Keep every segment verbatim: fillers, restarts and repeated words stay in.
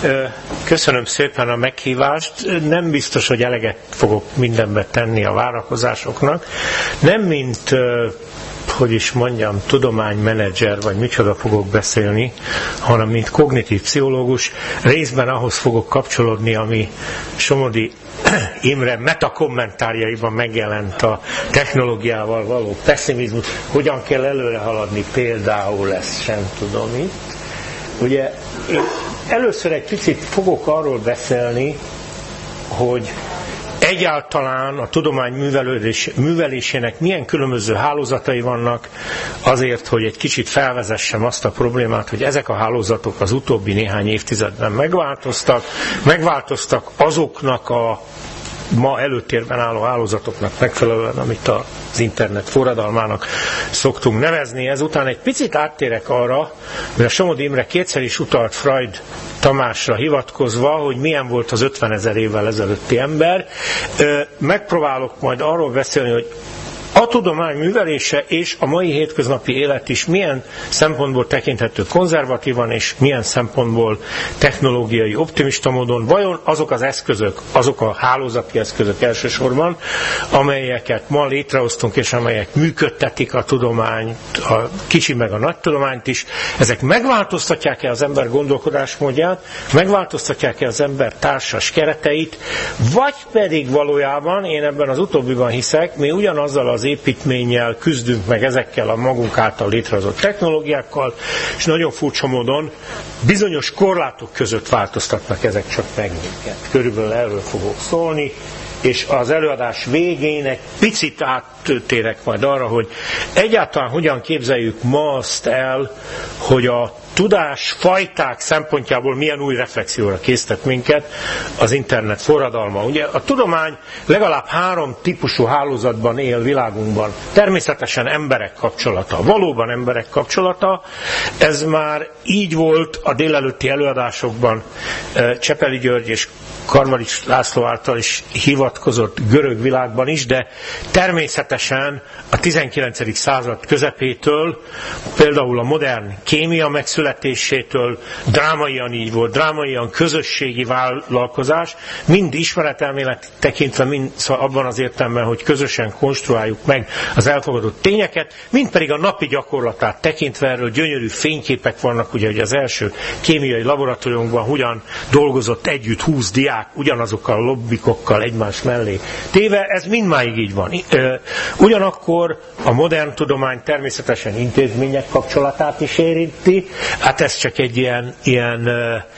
Köszönöm szépen a meghívást. Nem biztos, hogy eleget fogok mindenbe tenni a várakozásoknak. Nem mint, hogy is mondjam, tudománymenedzser, vagy micsoda fogok beszélni, hanem mint kognitív pszichológus. Részben ahhoz fogok kapcsolódni, ami Somodi Imre metakommentárjaiban megjelent a technológiával való pessimizmus. Hogyan kell előre haladni, például ezt sem tudom itt. Ugye én először egy picit fogok arról beszélni, hogy egyáltalán a tudomány művelődés, művelésének milyen különböző hálózatai vannak, azért, hogy egy kicsit felvezessem azt a problémát, hogy ezek a hálózatok az utóbbi néhány évtizedben megváltoztak, megváltoztak azoknak a ma előtérben álló hálózatoknak megfelelően, amit az internet forradalmának szoktunk nevezni. Ezután egy picit áttérek arra, mert a Somodi Imre kétszer is utalt Freud Tamásra hivatkozva, hogy milyen volt az ötvenezer évvel ezelőtti ember. Megpróbálok majd arról beszélni, hogy a tudomány művelése és a mai hétköznapi élet is milyen szempontból tekinthető konzervatívan, és milyen szempontból technológiai optimista módon. Vajon azok az eszközök, azok a hálózati eszközök elsősorban, amelyeket ma létrehoztunk, és amelyek működtetik a tudományt, a kicsi meg a nagy tudományt is, ezek megváltoztatják-e az ember gondolkodásmódját, megváltoztatják-e az ember társas kereteit, vagy pedig valójában, én ebben az utóbbiban hiszek, mi ugyanazzal az építménnyel küzdünk meg ezekkel a magunk által létrehozott technológiákkal, és nagyon furcsa módon bizonyos korlátok között változtatnak ezek csak meg minket. Körülbelül erről fogok szólni, és az előadás végén egy picit áttérek majd arra, hogy egyáltalán hogyan képzeljük ma azt el, hogy a tudásfajták szempontjából milyen új reflexióra késztet minket az internet forradalma. Ugye a tudomány legalább három típusú hálózatban él világunkban. Természetesen emberek kapcsolata, valóban emberek kapcsolata. Ez már így volt a délelőtti előadásokban Csepeli György és Karmalics László által is hivatkozott görög világban is, de természetesen a tizenkilencedik század közepétől, például a modern kémia megszületésétől drámaian így volt, drámaian közösségi vállalkozás, mind ismeretelmélet tekintve, mind szóval abban az értelemben, hogy közösen konstruáljuk meg az elfogadott tényeket, mind pedig a napi gyakorlatát tekintve, erről gyönyörű fényképek vannak, ugye, hogy az első kémiai laboratóriumban hogyan dolgozott együtt húsz diák, ugyanazokkal a lobbikokkal egymás mellé téve, ez mindmáig így van. Ugyanakkor a modern tudomány természetesen intézmények kapcsolatát is érinti, hát ez csak egy ilyen, ilyen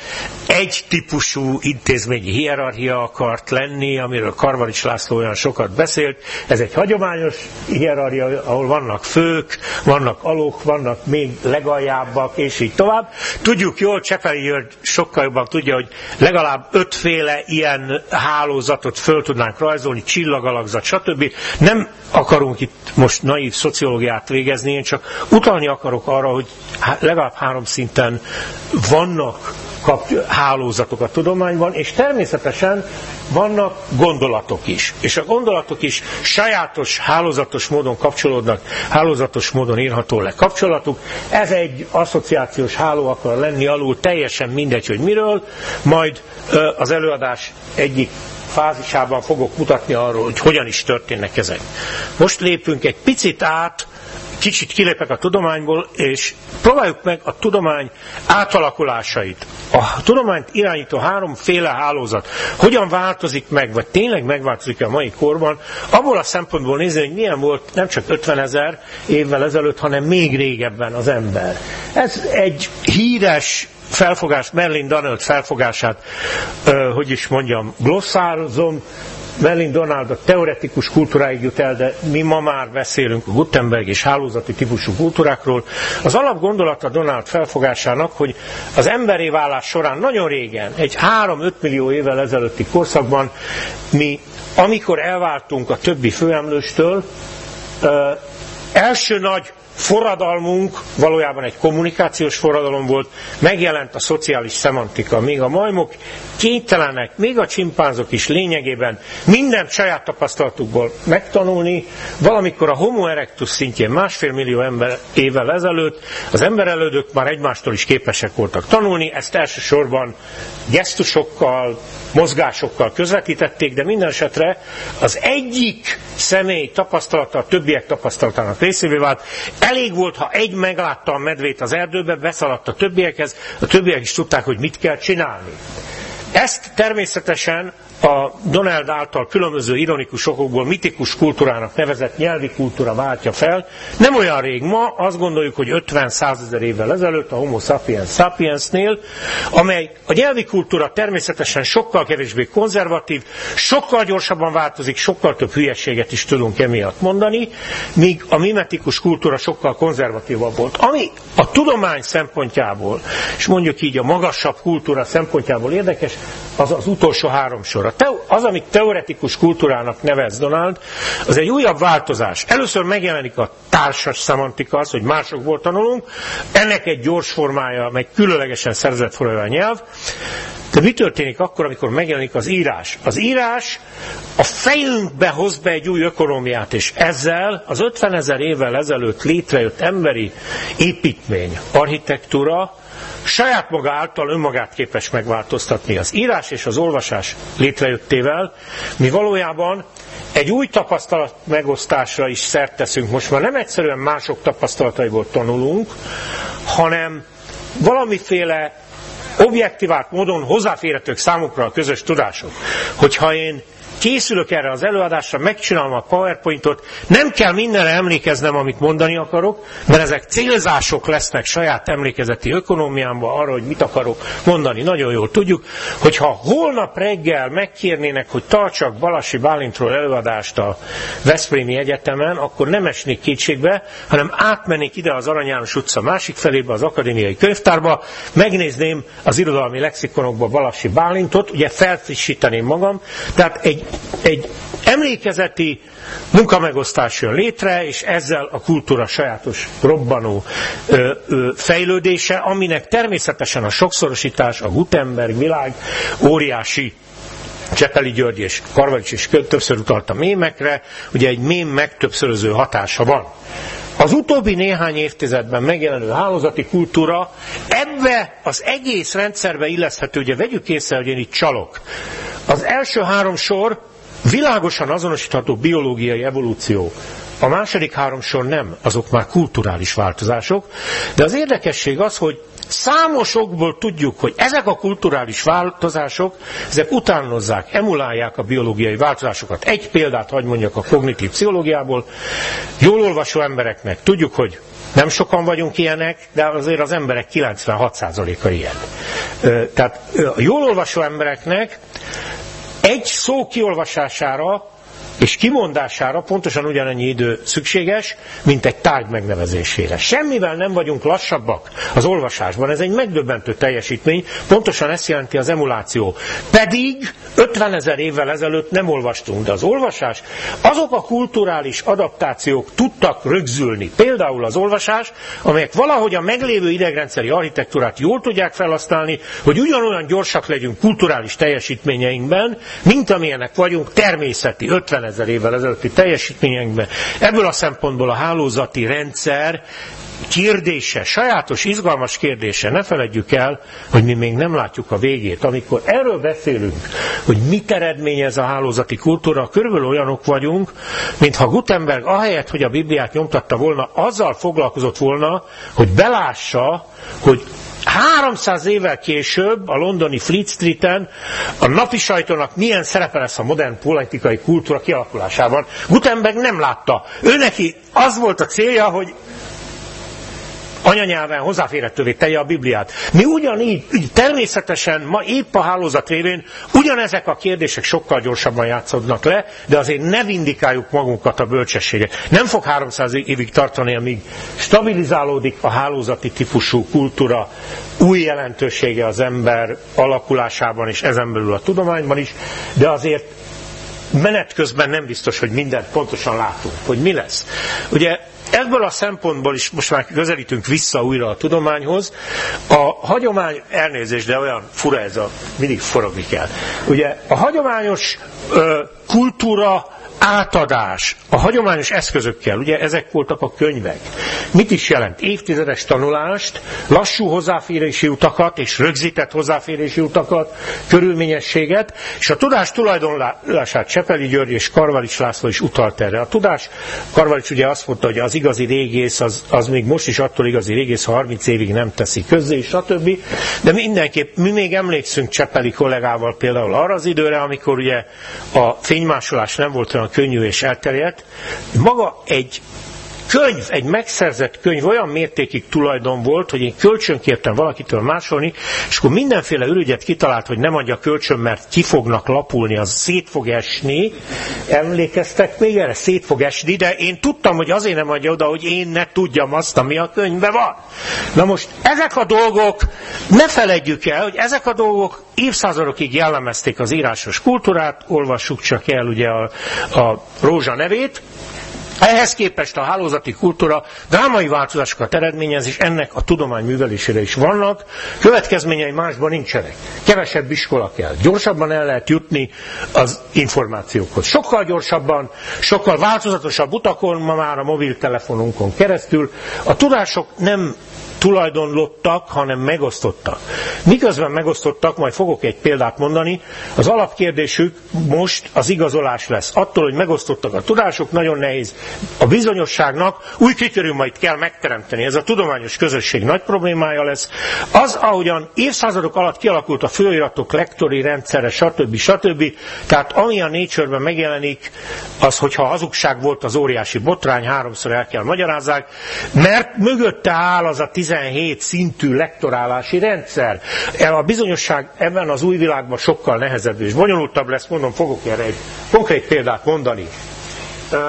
egy típusú intézményi hierarchia akart lenni, amiről Karmalics László olyan sokat beszélt. Ez egy hagyományos hierarchia, ahol vannak fők, vannak alók, vannak még legaljábbak, és így tovább. Tudjuk jól, Csepeli György sokkal jobban tudja, hogy legalább ötféle ilyen hálózatot föl tudnánk rajzolni, csillagalakzat, stb. Nem akarunk itt most naív szociológiát végezni, én csak utalni akarok arra, hogy legalább három szinten vannak hálózatok a tudományban, és természetesen vannak gondolatok is. És a gondolatok is sajátos, hálózatos módon kapcsolódnak, hálózatos módon írható le kapcsolatuk. Ez egy asszociációs háló akar lenni alul, teljesen mindegy, hogy miről, majd az előadás egyik fázisában fogok mutatni arról, hogy hogyan is történnek ezek. Most lépünk egy picit át, kicsit kilépek a tudományból, és próbáljuk meg a tudomány átalakulásait. A tudományt irányító háromféle hálózat hogyan változik meg, vagy tényleg megváltozik a mai korban, abból a szempontból nézni, hogy milyen volt nem csak ötvenezer évvel ezelőtt, hanem még régebben az ember. Ez egy híres felfogás, Merlin Donald felfogását, hogy is mondjam, glosszározom. Merlin Donald a teoretikus kultúráig jut el, de mi ma már beszélünk a Gutenberg és hálózati típusú kultúrákról. Az alapgondolata Donald felfogásának, hogy az emberi válás során nagyon régen, egy három-öt millió évvel ezelőtti korszakban mi, amikor elváltunk a többi főemlőstől, első nagy forradalmunk valójában egy kommunikációs forradalom volt, megjelent a szociális szemantika. Még a majmok képtelenek, még a csimpánzok is lényegében mindent saját tapasztalatukból megtanulni. Valamikor a Homo erectus szintjén másfél millió ember évvel ezelőtt az emberelődők már egymástól is képesek voltak tanulni, ezt elsősorban gesztusokkal, mozgásokkal közvetítették, de minden esetre az egyik személy tapasztalata a többiek tapasztalatának részévé vált. Elég volt, ha egy meglátta a medvét az erdőbe, beszaladt a többiekhez, a többiek is tudták, hogy mit kell csinálni. Ezt természetesen a Donald által különböző ironikus okokból mitikus kultúrának nevezett nyelvi kultúra váltja fel. Nem olyan rég ma, azt gondoljuk, hogy ötven-százezer évvel ezelőtt a Homo sapiens sapiensnél, amely a nyelvi kultúra természetesen sokkal kevésbé konzervatív, sokkal gyorsabban változik, sokkal több hülyeséget is tudunk emiatt mondani, míg a mimetikus kultúra sokkal konzervatívabb volt. Ami a tudomány szempontjából, és mondjuk így a magasabb kultúra szempontjából érdekes, az az utolsó három sor. Az, amit teoretikus kultúrának nevez Donald, az egy újabb változás. Először megjelenik a társas szemantika, az, hogy másokból tanulunk, ennek egy gyors formája, meg különlegesen szerzett formája a nyelv. De mi történik akkor, amikor megjelenik az írás? Az írás a fejünkbe hoz be egy új ökonómiát, és ezzel az ötvenezer évvel ezelőtt létrejött emberi építmény, architektúra saját maga által önmagát képes megváltoztatni. Az írás és az olvasás létrejöttével mi valójában egy új tapasztalat megosztásra is szert teszünk. Most már nem egyszerűen mások tapasztalataiból tanulunk, hanem valamiféle objektivált módon hozzáférhetők számukra a közös tudások. Hogyha én készülök erre az előadásra, megcsinálom a PowerPointot, nem kell mindenre emlékeznem, amit mondani akarok, mert ezek célzások lesznek saját emlékezeti ökonómiámban arra, hogy mit akarok mondani. Nagyon jól tudjuk, hogyha holnap reggel megkérnének, hogy tartsak Balassi Bálintról előadást a Veszprémi Egyetemen, akkor nem esnék kétségbe, hanem átmennék ide az Arany János utca másik felébe, az akadémiai könyvtárba, megnézném az irodalmi lexikonokba Balassi Bálintot, ugye felfrissíteném magam, tehát egy Egy emlékezeti munkamegosztás jön létre, és ezzel a kultúra sajátos robbanó ö, ö, fejlődése, aminek természetesen a sokszorosítás, a Gutenberg világ óriási, Csepeli György és Karvalics is többször utalt a mémekre, ugye egy mém megtöbbszöröző hatása van. Az utóbbi néhány évtizedben megjelenő hálózati kultúra ebbe az egész rendszerbe illeszthető, ugye vegyük észre, hogy én itt csalok. Az első három sor világosan azonosítható biológiai evolúció. A második három sor nem, azok már kulturális változások, de az érdekesség az, hogy számos okból tudjuk, hogy ezek a kulturális változások, ezek utánozzák, emulálják a biológiai változásokat. Egy példát hadd mondjak a kognitív pszichológiából. Jól olvasó embereknek tudjuk, hogy nem sokan vagyunk ilyenek, de azért az emberek kilencvenhat százaléka ilyen. Tehát a jól olvasó embereknek egy szó kiolvasására és kimondására pontosan ugyanannyi idő szükséges, mint egy tárgy megnevezésére. Semmivel nem vagyunk lassabbak az olvasásban, ez egy megdöbbentő teljesítmény, pontosan ezt jelenti az emuláció. Pedig ötvenezer évvel ezelőtt nem olvastunk, de az olvasás, azok a kulturális adaptációk tudtak rögzülni. Például az olvasás, amelyek valahogy a meglévő idegrendszeri architektúrát jól tudják felhasználni, hogy ugyanolyan gyorsak legyünk kulturális teljesítményeinkben, mint amilyenek vagyunk természeti ötvenezer évvel ezelőtti teljesítményeinkben. Ebből a szempontból a hálózati rendszer kérdése, sajátos, izgalmas kérdése, ne feledjük el, hogy mi még nem látjuk a végét. Amikor erről beszélünk, hogy mit eredményez a hálózati kultúra, körülbelül olyanok vagyunk, mintha Gutenberg ahelyett, hogy a Bibliát nyomtatta volna, azzal foglalkozott volna, hogy belássa, hogy háromszáz évvel később a londoni Fleet Streeten a napi sajtónak milyen szerepe lesz a modern politikai kultúra kialakulásában. Gutenberg nem látta. Ő neki az volt a célja, hogy anyanyelven hozzáférhetővé tegye a Bibliát. Mi ugyanígy, természetesen ma épp a hálózat révén ugyanezek a kérdések sokkal gyorsabban játszódnak le, de azért ne vindikáljuk magunkat a bölcsességet. Nem fog háromszáz évig tartani, amíg stabilizálódik a hálózati típusú kultúra új jelentősége az ember alakulásában és ezen belül a tudományban is, de azért menet közben nem biztos, hogy mindent pontosan látunk, hogy mi lesz. Ugye ebből a szempontból is most már közelítünk vissza újra a tudományhoz. A hagyomány, elnézést, de olyan fura ez a, mindig forogni kell. Ugye a hagyományos ö, kultúra átadás a hagyományos eszközökkel, ugye ezek voltak a könyvek. Mit is jelent? Évtizedes tanulást, lassú hozzáférési utakat és rögzített hozzáférési utakat, körülményességet, és a tudás tulajdonlását Csepeli György és Karvalics László is utalt erre. A tudás, Karvalics ugye azt mondta, hogy az igazi régész, az, az még most is attól igazi régész, ha harminc évig nem teszi közzé, stb. De mindenképp mi még emlékszünk Csepeli kollégával például arra az időre, amikor ugye a fénymásolás nem volt olyan könnyű és elterjedt. Maga egy könyv, egy megszerzett könyv olyan mértékig tulajdon volt, hogy én kölcsönkértem valakitől másolni, és akkor mindenféle ürügyet kitalált, hogy nem adja kölcsön, mert ki fognak lapulni, az szét fog esni. Emlékeztek még erre? Szét fog esni, de én tudtam, hogy azért nem adja oda, hogy én ne tudjam azt, ami a könyvben van. Na most ezek a dolgok, ne feledjük el, hogy ezek a dolgok évszázadokig jellemezték az írásos kultúrát, olvassuk csak el ugye a, a Rózsa nevét. Ehhez képest a hálózati kultúra drámai változásokat eredményez, és ennek a tudomány művelésére is vannak. Következményei másban nincsenek. Kevesebb iskola kell. Gyorsabban el lehet jutni az információkhoz. Sokkal gyorsabban, sokkal változatosabb utakon, ma már a mobiltelefonunkon keresztül. A tudások nem tulajdonlottak, hanem megosztottak. Miközben megosztottak, majd fogok egy példát mondani, az alapkérdésük most az igazolás lesz. Attól, hogy megosztottak a tudások, nagyon nehéz. A bizonyosságnak új kritériumait kell megteremteni. Ez a tudományos közösség nagy problémája lesz. Az, ahogyan évszázadok alatt kialakult a folyóiratok lektori rendszere, stb. stb. Tehát ami a Nature-ben megjelenik, az, hogyha hazugság volt, az óriási botrány, háromszor el kell magyarázzák, mert mögötte áll az a tizenhét szintű lektorálási rendszer. A bizonyosság ebben az új világban sokkal nehezebb és bonyolultabb lesz, mondom, fogok erre egy konkrét példát mondani. Uh,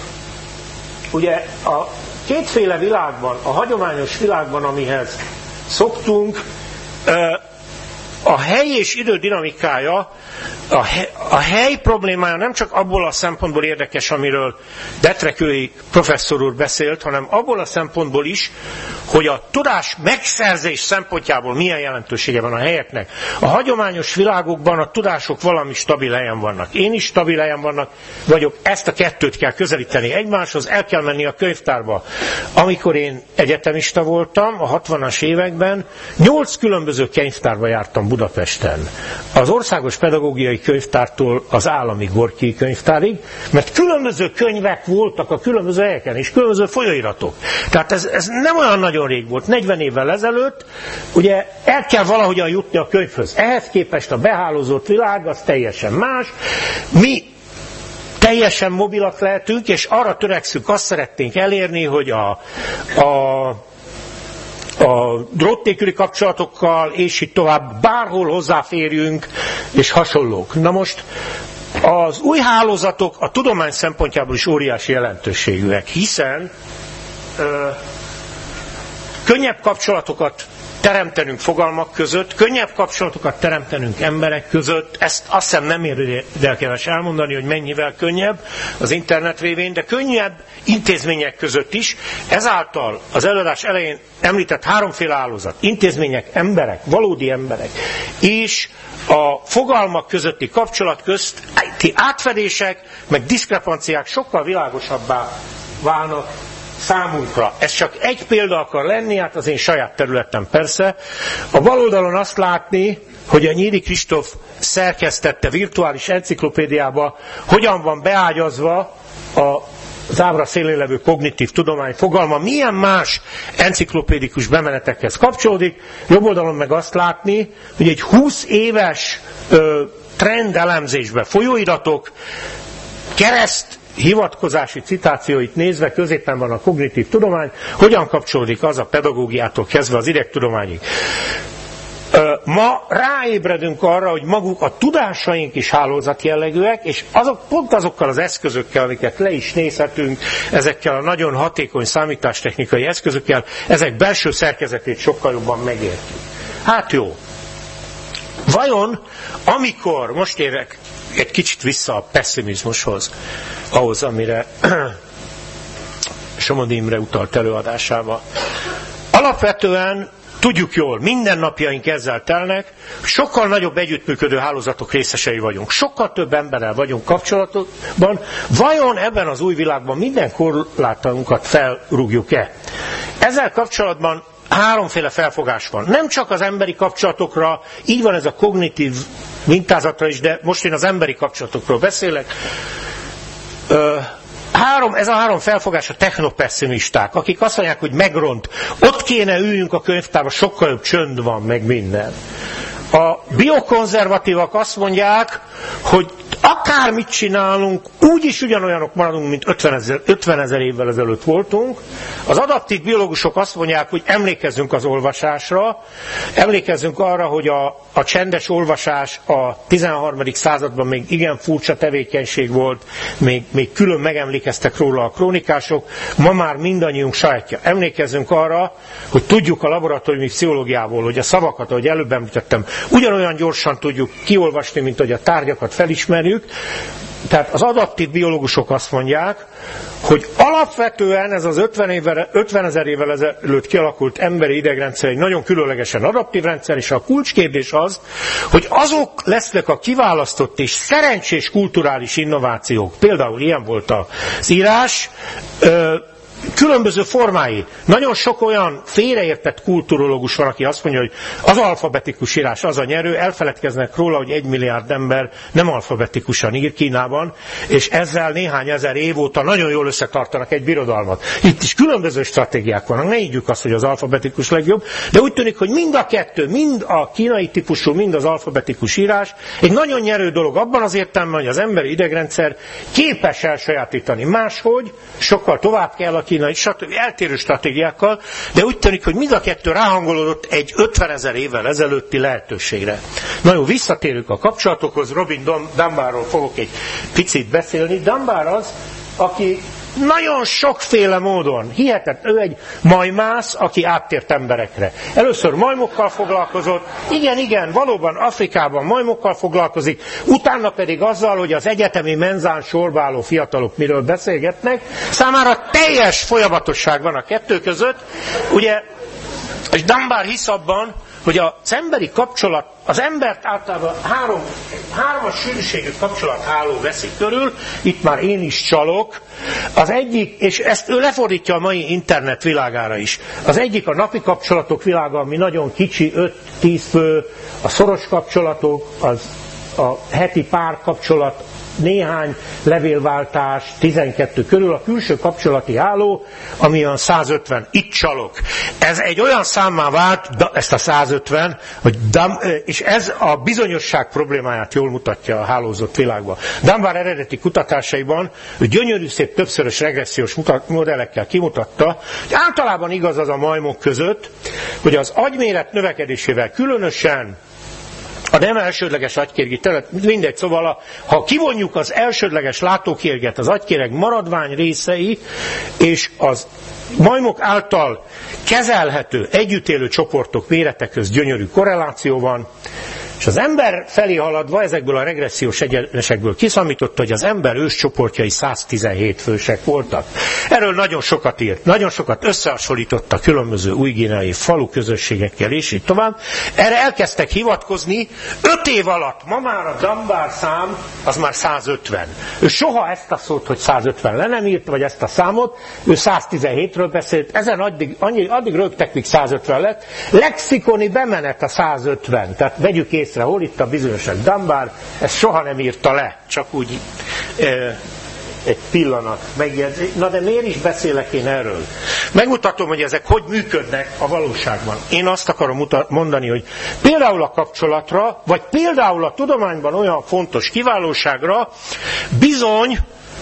ugye a kétféle világban, a hagyományos világban, amihez szoktunk, uh, a hely és idő dinamikája, a hely, a hely problémája nem csak abból a szempontból érdekes, amiről Detrekői professzor úr beszélt, hanem abból a szempontból is, hogy a tudás megszerzés szempontjából milyen jelentősége van a helyeknek. A hagyományos világokban a tudások valami stabil helyen vannak. Én is stabil helyen vannak, vagyok, ezt a kettőt kell közelíteni egymáshoz, el kell menni a könyvtárba. Amikor én egyetemista voltam, a hatvanas években, nyolc különböző könyvtárba jártam Budapesten. Az Országos Pedagógiai Könyvtártól az Állami Gorki Könyvtárig, mert különböző könyvek voltak a különböző helyeken, és különböző folyóiratok. Tehát ez, ez nem olyan nagyon rég volt, negyven évvel ezelőtt, ugye el kell valahogyan jutni a könyvhöz. Ehhez képest a behálózott világ az teljesen más. Mi teljesen mobilak lehetünk, és arra törekszünk, azt szeretnénk elérni, hogy a, a a drót nélküli kapcsolatokkal, és itt tovább bárhol hozzáférjünk, és hasonlók. Na most az új hálózatok a tudomány szempontjából is óriási jelentőségűek, hiszen ö, könnyebb kapcsolatokat teremtenünk fogalmak között, könnyebb kapcsolatokat teremtenünk emberek között, ezt azt hiszem nem érdemes elmondani, hogy mennyivel könnyebb az internet révén, de könnyebb intézmények között is, ezáltal az előadás elején említett háromféle hálózat, intézmények, emberek, valódi emberek, és a fogalmak közötti kapcsolat közt átfedések, meg diszkrepanciák sokkal világosabbá válnak számunkra. Ez csak egy példa akar lenni, hát az én saját területem persze. A bal oldalon azt látni, hogy a Nyíri Kristóf szerkesztette virtuális enciklopédiába, hogyan van beágyazva a az ábra szélén levő kognitív tudomány fogalma, milyen más enciklopédikus bemenetekhez kapcsolódik. Jobb oldalon meg azt látni, hogy egy húsz éves ö, trendelemzésben folyóiratok, kereszt hivatkozási citációit nézve, középen van a kognitív tudomány, hogyan kapcsolódik az a pedagógiától kezdve az idegtudományig. Ma ráébredünk arra, hogy maguk a tudásaink is hálózat jellegűek, és azok, pont azokkal az eszközökkel, amiket le is nézhetünk, ezekkel a nagyon hatékony számítástechnikai eszközökkel, ezek belső szerkezetét sokkal jobban megértjük. Hát jó. Vajon, amikor, most érek egy kicsit vissza a pessimizmushoz, ahhoz, amire Somodi Imre utalt előadásával. Alapvetően tudjuk jól, mindennapjaink ezzel telnek, sokkal nagyobb együttműködő hálózatok részesei vagyunk. Sokkal több emberrel vagyunk kapcsolatban. Vajon ebben az új világban minden korlátunkat felrúgjuk-e? Ezzel kapcsolatban háromféle felfogás van. Nem csak az emberi kapcsolatokra, így van ez a kognitív mintázatra is, de most én az emberi kapcsolatokról beszélek. Ö, Három, ez a három felfogás a technopesszimisták, akik azt mondják, hogy megront. Ott kéne üljünk a könyvtárban, sokkal jobb csönd van, meg minden. A biokonzervatívak azt mondják, hogy akármit csinálunk, úgyis ugyanolyanok maradunk, mint ötven ezer évvel ezelőtt voltunk. Az adaptív biológusok azt mondják, hogy emlékezzünk az olvasásra, emlékezzünk arra, hogy a, a csendes olvasás a tizenharmadik században még igen furcsa tevékenység volt, még, még külön megemlékeztek róla a krónikások, ma már mindannyiunk sajátja. Emlékezzünk arra, hogy tudjuk a laboratóriumi pszichológiából, hogy a szavakat, ahogy előbb említettem, ugyanolyan gyorsan tudjuk kiolvasni, mint hogy a tárgyakat felismerjük. Tehát az adaptív biológusok azt mondják, hogy alapvetően ez az ötven ezer évvel ezelőtt kialakult emberi idegrendszer egy nagyon különlegesen adaptív rendszer, és a kulcskérdés az, hogy azok lesznek a kiválasztott és szerencsés kulturális innovációk, például ilyen volt az írás, különböző formái. Nagyon sok olyan félreértett kulturológus van, aki azt mondja, hogy az alfabetikus írás az a nyerő, elfeledkeznek róla, hogy egy milliárd ember nem alfabetikusan ír Kínában, és ezzel néhány ezer év óta nagyon jól összetartanak egy birodalmat. Itt is különböző stratégiák vannak, ne higgyük azt, hogy az alfabetikus legjobb, de úgy tűnik, hogy mind a kettő, mind a kínai típusú, mind az alfabetikus írás egy nagyon nyerő dolog abban az értelemben, hogy az emberi idegrendszer képes elsajátítani máshogy, sokkal tovább kell a kínai, stb. Eltérő stratégiákkal, de úgy tűnik, hogy mind a kettő ráhangolódott egy ötven ezer évvel ezelőtti lehetőségre. Na jó, visszatérünk a kapcsolatokhoz, Robin Dunbarról fogok egy picit beszélni. Dunbar az, aki nagyon sokféle módon, hihetetlen, ő egy majmász, aki áttért emberekre. Először majmokkal foglalkozott, igen, igen, valóban Afrikában majmokkal foglalkozik, utána pedig azzal, hogy az egyetemi menzán sorba álló fiatalok miről beszélgetnek, számára teljes folyamatosság van a kettő között, ugye, és Dunbar hisz abban, hogy az emberi kapcsolat, az embert általában három, hármas sűrűségű kapcsolatháló veszi körül, itt már én is csalok, az egyik, és ezt ő lefordítja a mai internet világára is, az egyik a napi kapcsolatok világa, ami nagyon kicsi, öt-tíz fő, a szoros kapcsolatok, az a heti párkapcsolat, néhány levélváltás, tizenkettő körül, a külső kapcsolati háló, ami olyan százötven, itt csalok. Ez egy olyan számmá vált, ezt a százötven, hogy Dam, és ez a bizonyosság problémáját jól mutatja a hálózott világban. Dunbar eredeti kutatásaiban ő gyönyörű szép többszörös regressziós mutat, modellekkel kimutatta, hogy általában igaz az a majmok között, hogy az agyméret növekedésével különösen a nem elsődleges agykérgi terület, mindegy, szóval ha kivonjuk az elsődleges látókérget, az agykéreg maradvány részei, és az majmok által kezelhető, együttélő csoportok mérete közt gyönyörű korreláció van, és az ember felé haladva ezekből a regressziós egyenesekből kiszámította, hogy az ember őscsoportjai száztizenhét fősek voltak. Erről nagyon sokat írt, nagyon sokat összehasonlította különböző új-guineai falu közösségekkel, és így tovább. Erre elkezdtek hivatkozni, öt év alatt, ma már a Dunbar szám, az már százötven. Ő soha ezt a szót, hogy százötven le nem írt, vagy ezt a számot, ő száztizenhétről beszélt, ezen addig, annyi, addig rögtek, míg százötven lett. Lexikoni bemenet a százötven, tehát vegyük észre, hol itt a bizonyoság. Dunbar ezt soha nem írta le, csak úgy e, egy pillanat megjegyzi. Na de miért is beszélek én erről? Megmutatom, hogy ezek hogy működnek a valóságban. Én azt akarom mutat, mondani, hogy például a kapcsolatra, vagy például a tudományban olyan fontos kiválóságra bizony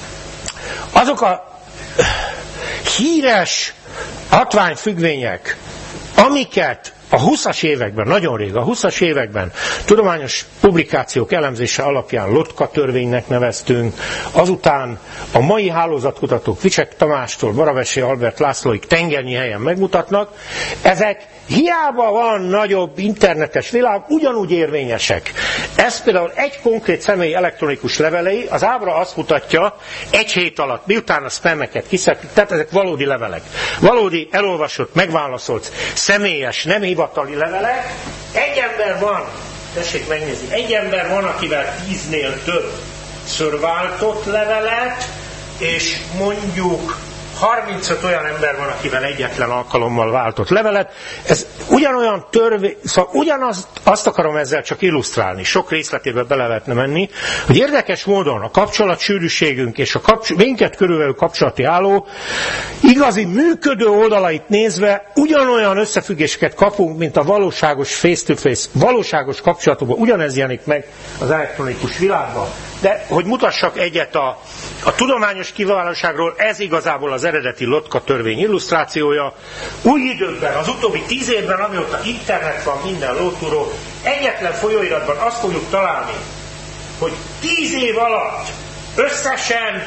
azok a híres hatványfüggvények, amiket a huszas években, nagyon rég, a huszas években tudományos publikációk elemzése alapján Lotka törvénynek neveztünk, azután a mai hálózatkutatók Vicsek Tamástól Baravesi Albert Lászlóig tengernyi helyen megmutatnak, ezek hiába van nagyobb internetes világ, ugyanúgy érvényesek. Ez például egy konkrét személy elektronikus levelei, az ábra azt mutatja, egy hét alatt, miután a spammeket kiszedték, tehát ezek valódi levelek. Valódi, elolvasott, megválaszolt, személyes, nem hivatali levelek. Egy ember van, tessék megnézni, egy ember van, akivel tíznél több szörváltott levelet, és mondjuk harmincöt olyan ember van, akivel egyetlen alkalommal váltott levelet. Ez ugyanolyan törvény, szóval ugyanazt azt akarom ezzel csak illusztrálni, sok részletébe bele lehetne menni, hogy érdekes módon a kapcsolatsűrűségünk és a kapcs- minket körülvevő kapcsolati álló igazi működő oldalait nézve ugyanolyan összefüggéseket kapunk, mint a valóságos face-to-face, valóságos kapcsolatokban. Ugyanez jelenik meg az elektronikus világban. De hogy mutassak egyet a, a tudományos kiválóságról, ez igazából az eredeti Lotka törvény illusztrációja. Új időkben, az utóbbi tíz évben, amióta internet van minden lótúró, egyetlen folyóiratban azt fogjuk találni, hogy tíz év alatt összesen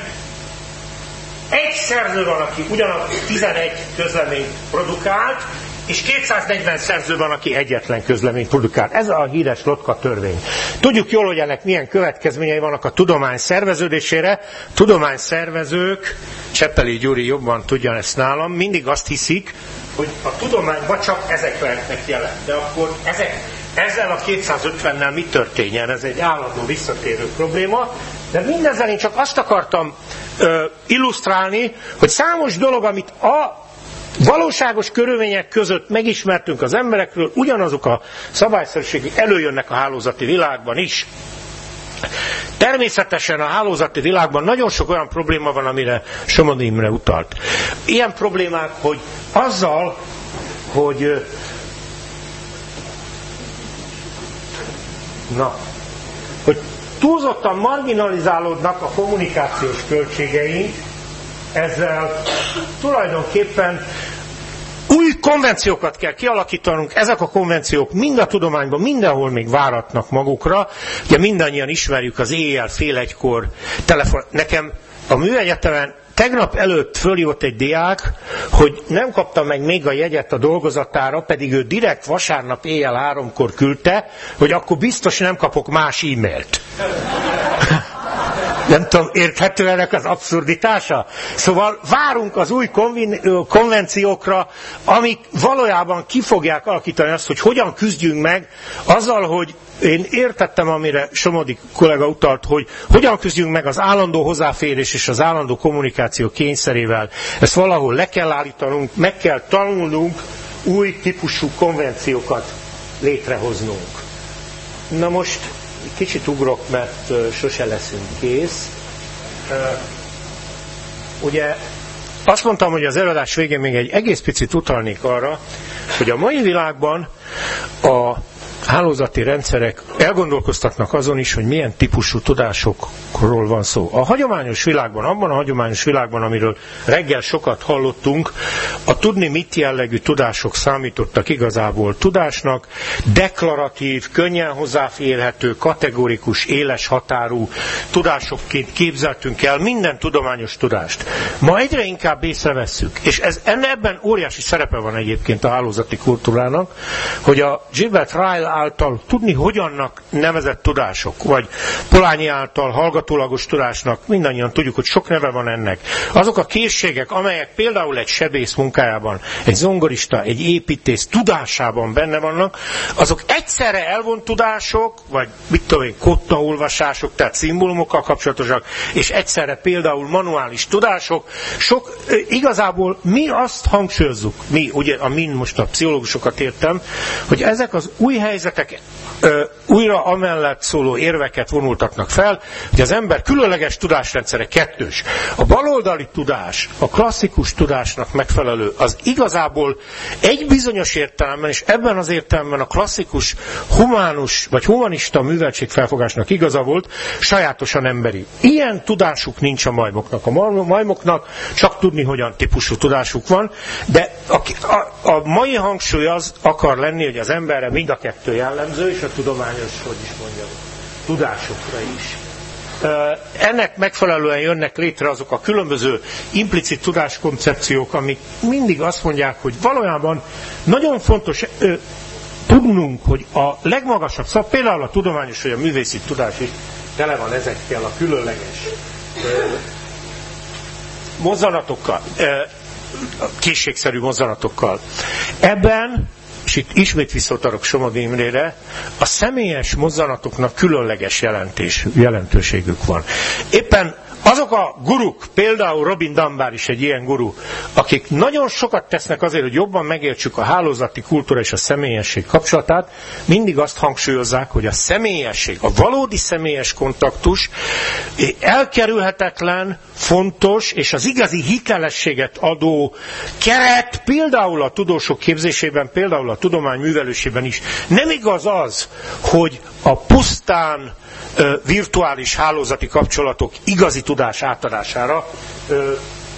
egy szerző van, aki ugyanaz tizenegy közleményt produkált, és kétszáznegyven szerző van, aki egyetlen közleményt produkált. Ez a híres Lotka törvény. Tudjuk jól, hogy ennek milyen következményei vannak a tudomány szerveződésére. Tudományszervezők, Cseppeli Gyuri jobban tudja ezt nálam, mindig azt hiszik, hogy a tudományban csak ezek lehetnek jelen. De akkor ezek, ezzel a kétszázötvennel mi történjen? Ez egy állandó visszatérő probléma. De mindezzel én csak azt akartam ö, illusztrálni, hogy számos dolog, amit a valóságos körülmények között megismertünk az emberekről, ugyanazok a szabályszerűségek előjönnek a hálózati világban is. Természetesen a hálózati világban nagyon sok olyan probléma van, amire Somogyi Imre utalt. Ilyen problémák, hogy azzal, hogy na, hogy túlzottan marginalizálódnak a kommunikációs költségeink, ezzel tulajdonképpen új konvenciókat kell kialakítanunk, ezek a konvenciók mind a tudományban, mindenhol még váratnak magukra. Ugye mindannyian ismerjük az éjjel fél egykor telefon. Nekem a műegyetemen tegnap előtt följött egy diák, hogy nem kapta meg még a jegyet a dolgozatára, pedig ő direkt vasárnap éjjel háromkor küldte, hogy akkor biztos nem kapok más e-mailt. Nem tudom, érthető ennek az abszurditása? Szóval várunk az új konvenciókra, amik valójában ki fogják alakítani azt, hogy hogyan küzdjünk meg azzal, hogy én értettem, amire Somogyi kollega utalt, hogy hogyan küzdjünk meg az állandó hozzáférés és az állandó kommunikáció kényszerével. Ezt valahol le kell állítanunk, meg kell tanulnunk új típusú konvenciókat létrehoznunk. Na most kicsit ugrok, mert sose leszünk kész. Ugye azt mondtam, hogy az előadás végén még egy egész picit utalnék arra, hogy a mai világban a hálózati rendszerek elgondolkoztatnak azon is, hogy milyen típusú tudásokról van szó. A hagyományos világban, abban a hagyományos világban, amiről reggel sokat hallottunk, a tudni mit jellegű tudások számítottak igazából tudásnak, deklaratív, könnyen hozzáférhető, kategorikus, éles határú tudásokként képzeltünk el minden tudományos tudást. Ma egyre inkább észrevesszük, és ez, ebben óriási szerepe van egyébként a hálózati kultúrának, hogy a Gilbert Ryle által tudni hogyannak nevezett tudások, vagy Polanyi által hallgatólagos tudásnak, mindannyian tudjuk, hogy sok neve van ennek. Azok a készségek, amelyek például egy sebész munkájában, egy zongorista, egy építész tudásában benne vannak, azok egyszerre elvont tudások, vagy mit tudom én, kottaolvasások, tehát szimbólumokkal kapcsolatosak, és egyszerre például manuális tudások. Sok, igazából mi azt hangsúlyozzuk, mi, ugye a min most a pszichológusokat értem, hogy ezek az új helyzetek szervezetek ö, újra amellett szóló érveket vonultatnak fel, hogy az ember különleges tudásrendszere kettős. A baloldali tudás, a klasszikus tudásnak megfelelő, az igazából egy bizonyos értelemben, és ebben az értelemben a klasszikus humánus vagy humanista műveltségfelfogásnak igaza volt, sajátosan emberi. Ilyen tudásuk nincs a majmoknak. A majmoknak csak tudni, hogyan típusú tudásuk van, de a, a, a mai hangsúly az akar lenni, hogy az emberre mind a kettő jellemző, és a tudományos, hogy is mondjam, tudásokra is. Ennek megfelelően jönnek létre azok a különböző implicit tudáskoncepciók, amik mindig azt mondják, hogy valójában nagyon fontos tudnunk, hogy a legmagasabb szab, például a tudományos vagy a művészi tudás is tele van ezekkel a különleges mozzanatokkal, készségszerű mozzanatokkal. Ebben, és itt ismét visszatarok Somogyi Imrére, a személyes mozzanatoknak különleges jelentés, jelentőségük van. Éppen azok a guruk, például Robin Dunbar is egy ilyen guru, akik nagyon sokat tesznek azért, hogy jobban megértsük a hálózati kultúra és a személyesség kapcsolatát, mindig azt hangsúlyozzák, hogy a személyesség, a valódi személyes kontaktus elkerülhetetlen, fontos, és az igazi hitelességet adó keret, például a tudósok képzésében, például a tudomány művelésében is. Nem igaz az, hogy a pusztán virtuális hálózati kapcsolatok igazi tudás átadására ö,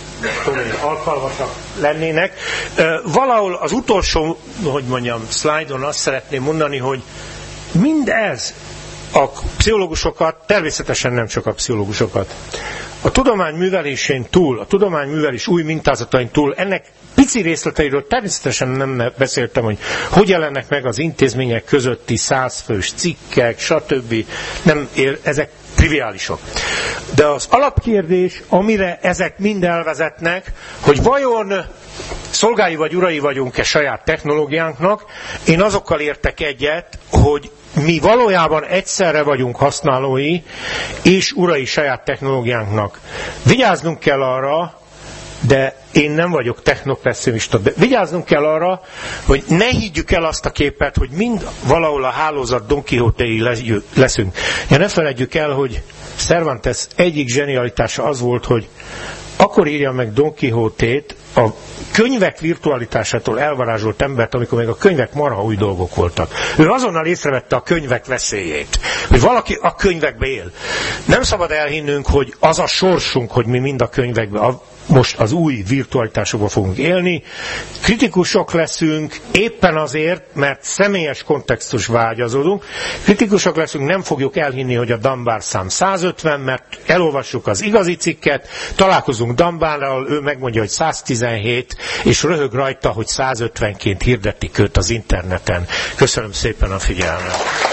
alkalmasak lennének. Valahol az utolsó, hogy mondjam, szlájdon azt szeretném mondani, hogy mindez a pszichológusokat, természetesen nem csak a pszichológusokat, a tudomány művelésén túl, a tudomány művelés új mintázatain túl, ennek pici részleteiről természetesen nem beszéltem, hogy hogy jelennek meg az intézmények közötti százfős cikkek, stb. Nem, ezek triviálisok. De az alapkérdés, amire ezek mind elvezetnek, hogy vajon szolgái vagy urai vagyunk-e saját technológiánknak, én azokkal értek egyet, hogy mi valójában egyszerre vagyunk használói és urai saját technológiánknak. Vigyáznunk kell arra, de én nem vagyok technopesszimista, de vigyáznunk kell arra, hogy ne higgyük el azt a képet, hogy mind valahol a hálózat Don Quixote-i leszünk. Ja, ne feledjük el, hogy Cervantes egyik zsenialitása az volt, hogy akkor írja meg Don Quixote-t, a könyvek virtualitásától elvarázsolt embert, amikor még a könyvek marha új dolgok voltak. Ő azonnal észrevette a könyvek veszélyét, hogy valaki a könyvekbe él. Nem szabad elhinnünk, hogy az a sorsunk, hogy mi mind a könyvekbe, a, most az új virtualitásokba fogunk élni. Kritikusok leszünk éppen azért, mert személyes kontextus vágyazódunk. Kritikusok leszünk, nem fogjuk elhinni, hogy a Dunbar szám százötven, mert elolvassuk az igazi cikket, találkozunk Dunbarral, ő megmondja, hogy száztizenhét, és röhög rajta, hogy százötvenként hirdetik őt az interneten. Köszönöm szépen a figyelmet.